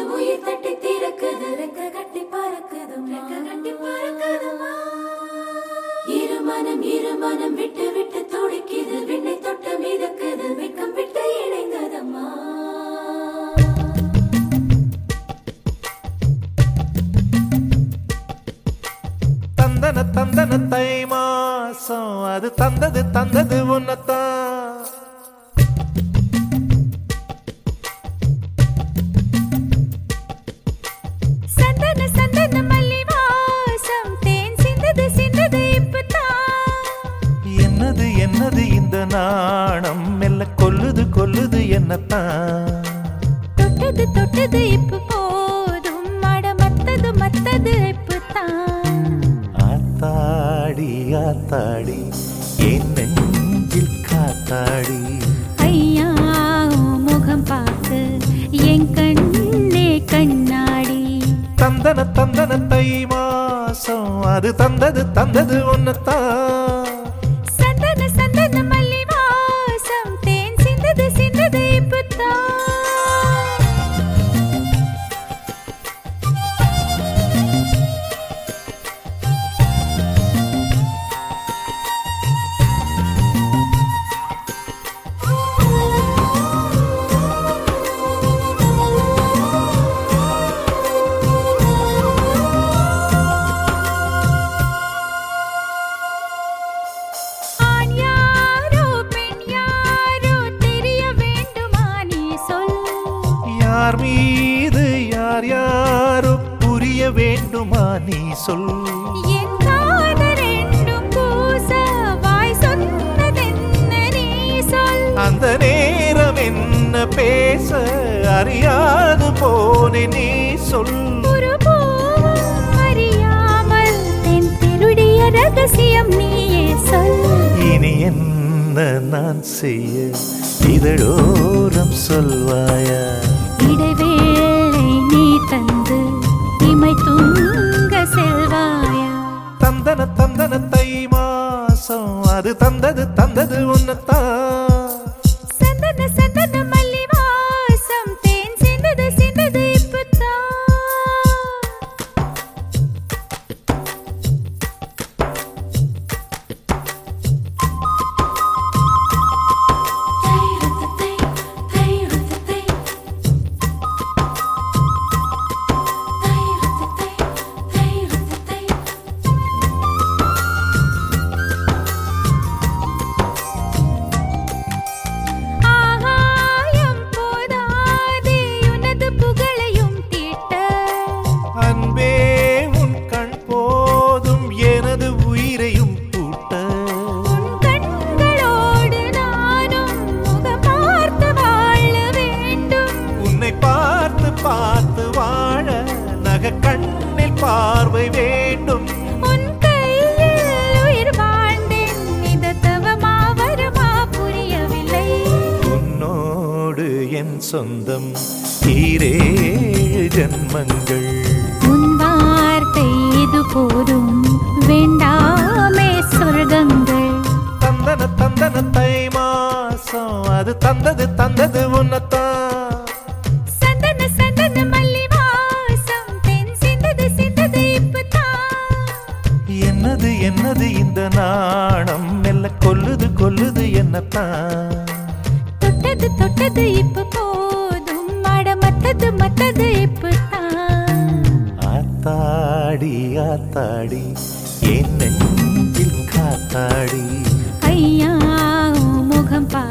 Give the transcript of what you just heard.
உயிர் தட்டி திறக்குது ரெக்க கட்டி பறக்குதுமா இருமனம் விட்டு விட்டு துடிக்குது விண்ணை தொட்டு மிதக்குது வெக்கம் விட்டு இணைந்ததம்மா தந்தன தந்தன தை மாசம் அது தந்தது உன்னத்தான் என்னது இந்த நாணம் மெல்ல கொல்லுது என்னத்தான் தொட்டது இப்ப போதும் மத்தது இப்பதான் ஆத்தாடி என் நெஞ்சில் காத்தாடி ஐயா முகம் பார்த்து என் கண்ணே கண்ணாடி தந்தன தை மாசம் அது தந்தது உன்னத்தான் சந்தன மல்லி வாசம் தேன் சிந்தது இப்பதான் யார் மீது யாரோ புரிய வேண்டுமா நீ சொல் என் காதல் ரெண்டும் பூச வாய் சொன்னதென்ன நீ சொல் அந்த நேரம் என்ன பேச அறியாது போனே நீ சொல் ஒரு பூவும் அறியாமல் தென் திருடிய ரகசியம் நீயே சொல் இனி என்ன நான் செய்ய இதழோரம் சொல்வாயா இடைவேளை நீ தந்து இமை தூங்க செல்வாயா தந்தன தை மாசம் அது தந்தது உன்னத்தான் சந்தன மல்லி வாசம் தேன் சிந்தது இப்பதான் அன்பே உன் கண் போதும் எனது உயிரையும் பூட்ட கண்களோடு நானும் முகம் பார்த்து வாழ வேண்டும் உன்னை பார்த்து வாழ நக கண்ணில் பார்வை வேண்டும் உன் கையில் உயிர் வாழ்ந்தேன் இந்த தவமா வருமா புரியவில்லை உன்னோடு என் சொந்தம் ஈரேழு ஜன்மங்கள் உன் வார்த்தை இது போதும் வேண்டாமே சொர்க்கங்கள் தந்தன தை மாசம் அது தந்தது உன்னத்தான் சந்தன மல்லி வாசம் தென் சிந்தது இப்பதான் என்னது இந்த நாணம் மெல்ல கொல்லுது என்னத்தான் தொட்டது இப்ப போதும் மத்தது இப்பதான் ஆத்தாடி என் நெஞ்சில் காத்தாடி ஐயா முகம்